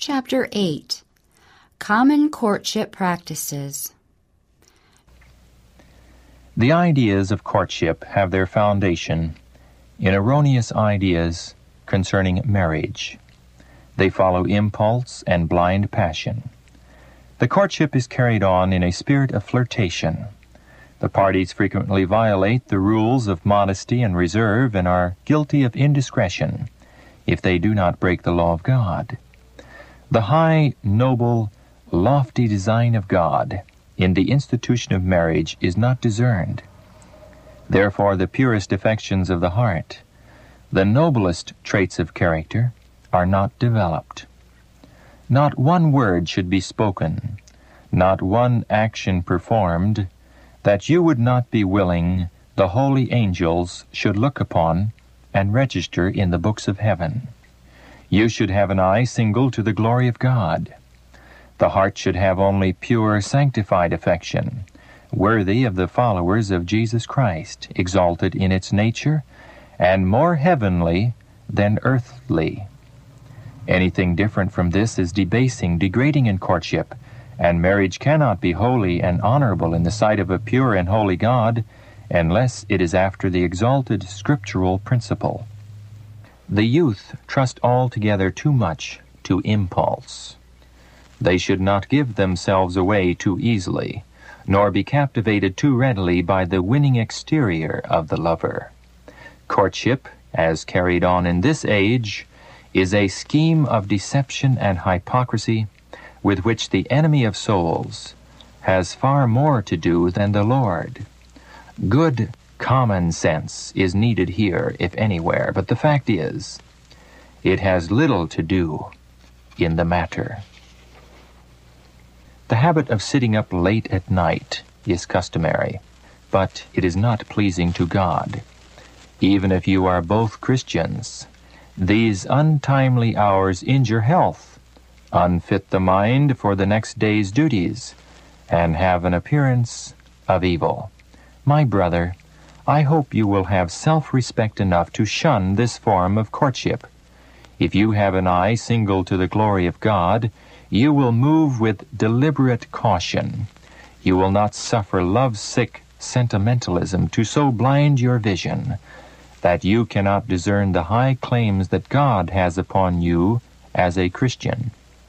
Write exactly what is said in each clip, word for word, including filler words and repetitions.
Chapter eight. Common Courtship Practices. The ideas of courtship have their foundation in erroneous ideas concerning marriage. They follow impulse and blind passion. The courtship is carried on in a spirit of flirtation. The parties frequently violate the rules of modesty and reserve and are guilty of indiscretion if they do not break the law of God. The high, noble, lofty design of God in the institution of marriage is not discerned. Therefore, the purest affections of the heart, the noblest traits of character, are not developed. Not one word should be spoken, not one action performed, that you would not be willing the holy angels should look upon and register in the books of heaven. You should have an eye single to the glory of God. The heart should have only pure, sanctified affection, worthy of the followers of Jesus Christ, exalted in its nature, and more heavenly than earthly. Anything different from this is debasing, degrading in courtship, and marriage cannot be holy and honorable in the sight of a pure and holy God unless it is after the exalted scriptural principle. The youth trust altogether too much to impulse. They should not give themselves away too easily, nor be captivated too readily by the winning exterior of the lover. Courtship, as carried on in this age, is a scheme of deception and hypocrisy with which the enemy of souls has far more to do than the Lord. Good common sense is needed here, if anywhere, but the fact is, it has little to do in the matter. The habit of sitting up late at night is customary, but it is not pleasing to God. Even if you are both Christians, these untimely hours injure health, unfit the mind for the next day's duties, and have an appearance of evil. My brother, I hope you will have self-respect enough to shun this form of courtship. If you have an eye single to the glory of God, you will move with deliberate caution. You will not suffer love-sick sentimentalism to so blind your vision that you cannot discern the high claims that God has upon you as a Christian.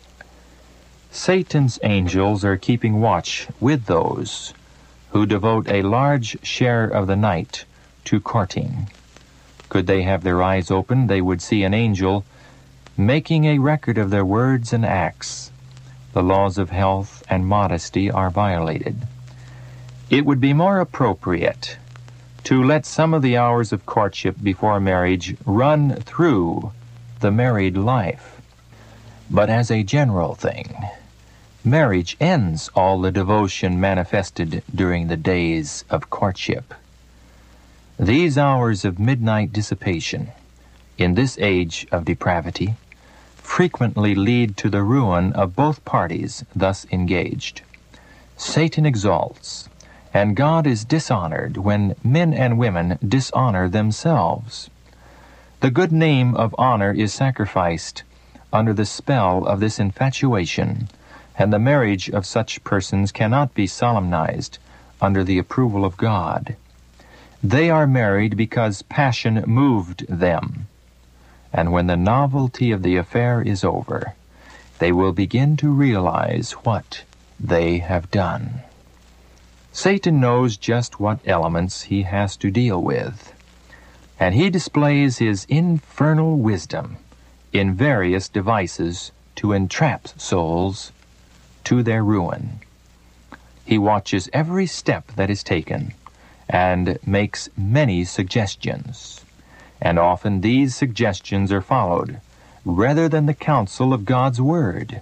Satan's angels are keeping watch with those who devote a large share of the night to courting. Could they have their eyes open, they would see an angel making a record of their words and acts. The laws of health and modesty are violated. It would be more appropriate to let some of the hours of courtship before marriage run through the married life. But as a general thing, marriage ends all the devotion manifested during the days of courtship. These hours of midnight dissipation, in this age of depravity, frequently lead to the ruin of both parties thus engaged. Satan exalts, and God is dishonored when men and women dishonor themselves. The good name of honor is sacrificed under the spell of this infatuation, and the marriage of such persons cannot be solemnized under the approval of God. They are married because passion moved them, and when the novelty of the affair is over, they will begin to realize what they have done. Satan knows just what elements he has to deal with, and he displays his infernal wisdom in various devices to entrap souls to their ruin. He watches every step that is taken and makes many suggestions, and often these suggestions are followed rather than the counsel of God's Word.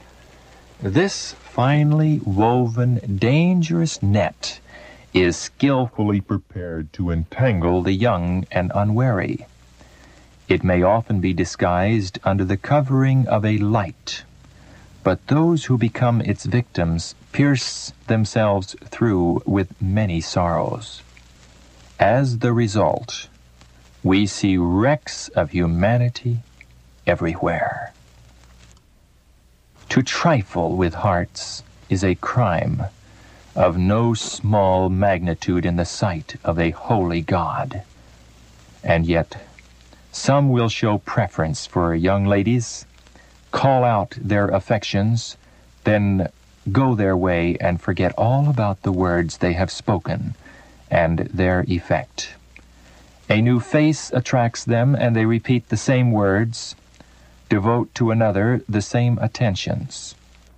This finely woven, dangerous net is skillfully prepared to entangle the young and unwary. It may often be disguised under the covering of a light, but those who become its victims pierce themselves through with many sorrows. As the result, we see wrecks of humanity everywhere. To trifle with hearts is a crime of no small magnitude in the sight of a holy God. And yet, some will show preference for young ladies, call out their affections, then go their way and forget all about the words they have spoken and their effect. A new face attracts them, and they repeat the same words, devote to another the same attentions.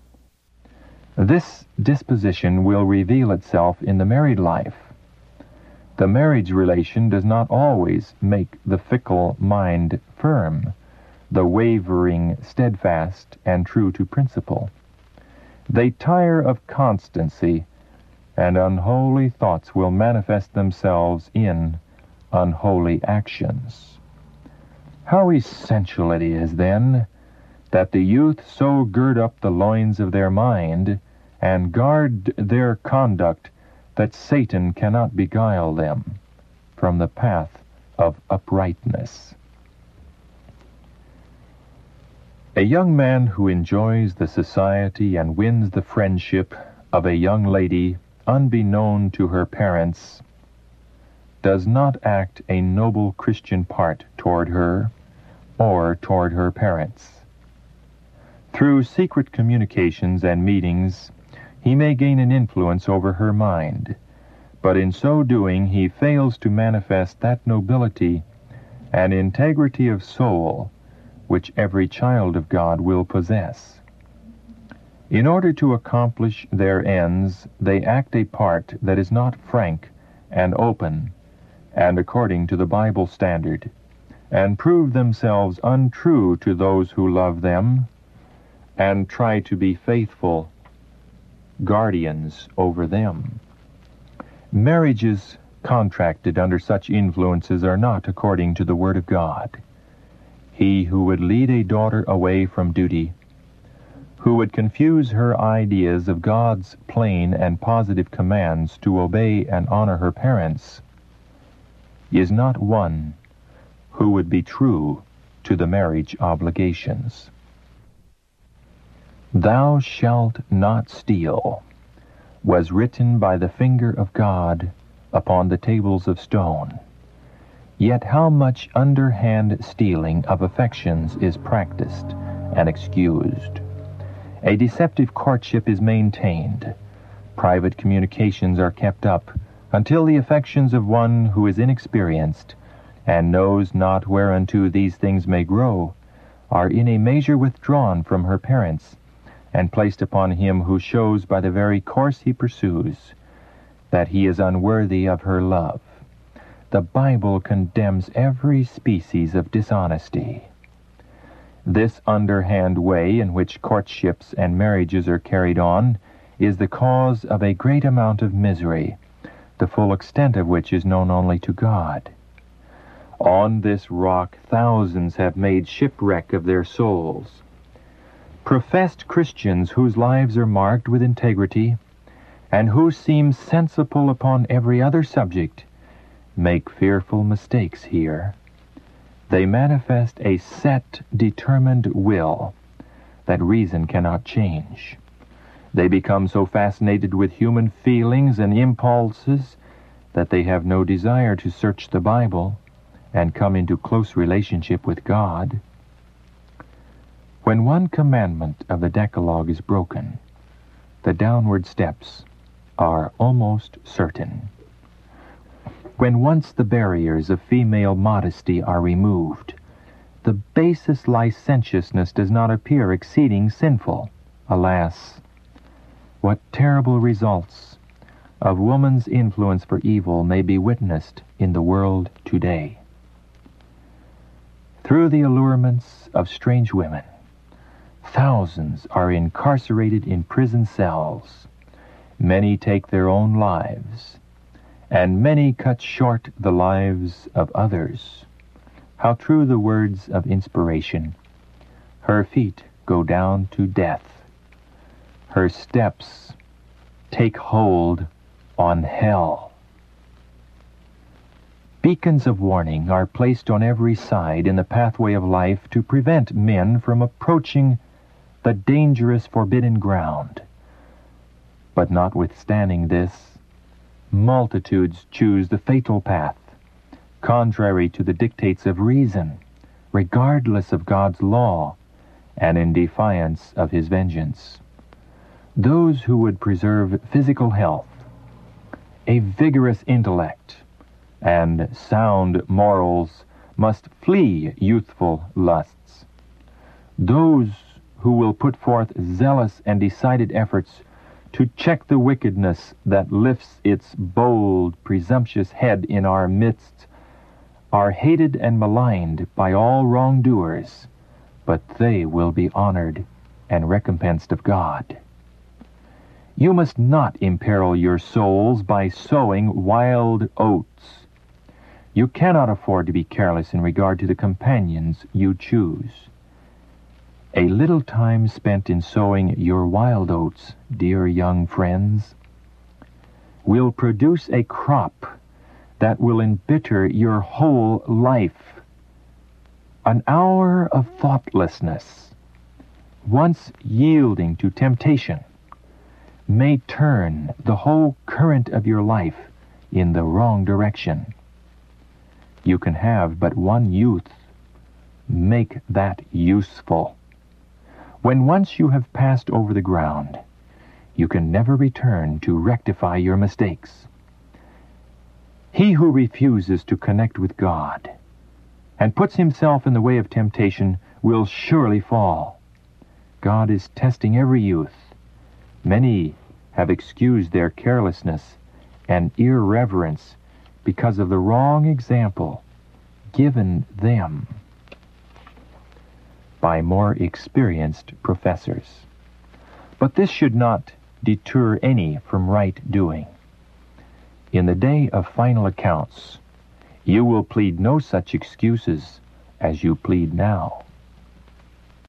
This disposition will reveal itself in the married life. The marriage relation does not always make the fickle mind firm, the wavering steadfast and true to principle. They tire of constancy, and unholy thoughts will manifest themselves in unholy actions. How essential it is, then, that the youth so gird up the loins of their mind and guard their conduct that Satan cannot beguile them from the path of uprightness. A young man who enjoys the society and wins the friendship of a young lady unbeknown to her parents does not act a noble Christian part toward her or toward her parents. Through secret communications and meetings, he may gain an influence over her mind, but in so doing he fails to manifest that nobility and integrity of soul which every child of God will possess. In order to accomplish their ends, they act a part that is not frank and open and according to the Bible standard, and prove themselves untrue to those who love them and try to be faithful guardians over them. Marriages contracted under such influences are not according to the Word of God. He who would lead a daughter away from duty, who would confuse her ideas of God's plain and positive commands to obey and honor her parents, is not one who would be true to the marriage obligations. "Thou shalt not steal" was written by the finger of God upon the tables of stone. Yet how much underhand stealing of affections is practiced and excused. A deceptive courtship is maintained. Private communications are kept up until the affections of one who is inexperienced and knows not whereunto these things may grow are in a measure withdrawn from her parents and placed upon him who shows by the very course he pursues that he is unworthy of her love. The Bible condemns every species of dishonesty. This underhand way in which courtships and marriages are carried on is the cause of a great amount of misery, the full extent of which is known only to God. On this rock thousands have made shipwreck of their souls. Professed Christians whose lives are marked with integrity and who seem sensible upon every other subject make fearful mistakes here. They manifest a set, determined will that reason cannot change. They become so fascinated with human feelings and impulses that they have no desire to search the Bible and come into close relationship with God. When one commandment of the Decalogue is broken, the downward steps are almost certain. When once the barriers of female modesty are removed, the basest licentiousness does not appear exceeding sinful. Alas, what terrible results of woman's influence for evil may be witnessed in the world today. Through the allurements of strange women, thousands are incarcerated in prison cells. Many take their own lives, and many cut short the lives of others. How true the words of inspiration! Her feet go down to death. Her steps take hold on hell. Beacons of warning are placed on every side in the pathway of life to prevent men from approaching the dangerous forbidden ground. But notwithstanding this, multitudes choose the fatal path, contrary to the dictates of reason, regardless of God's law, and in defiance of his vengeance. Those who would preserve physical health, a vigorous intellect, and sound morals must flee youthful lusts. Those who will put forth zealous and decided efforts to check the wickedness that lifts its bold, presumptuous head in our midst are hated and maligned by all wrongdoers, but they will be honored and recompensed of God. You must not imperil your souls by sowing wild oats. You cannot afford to be careless in regard to the companions you choose. A little time spent in sowing your wild oats, dear young friends, will produce a crop that will embitter your whole life. An hour of thoughtlessness, once yielding to temptation, may turn the whole current of your life in the wrong direction. You can have but one youth. Make that useful. When once you have passed over the ground, you can never return to rectify your mistakes. He who refuses to connect with God and puts himself in the way of temptation will surely fall. God is testing every youth. Many have excused their carelessness and irreverence because of the wrong example given them by more experienced professors. But this should not deter any from right doing. In the day of final accounts, you will plead no such excuses as you plead now.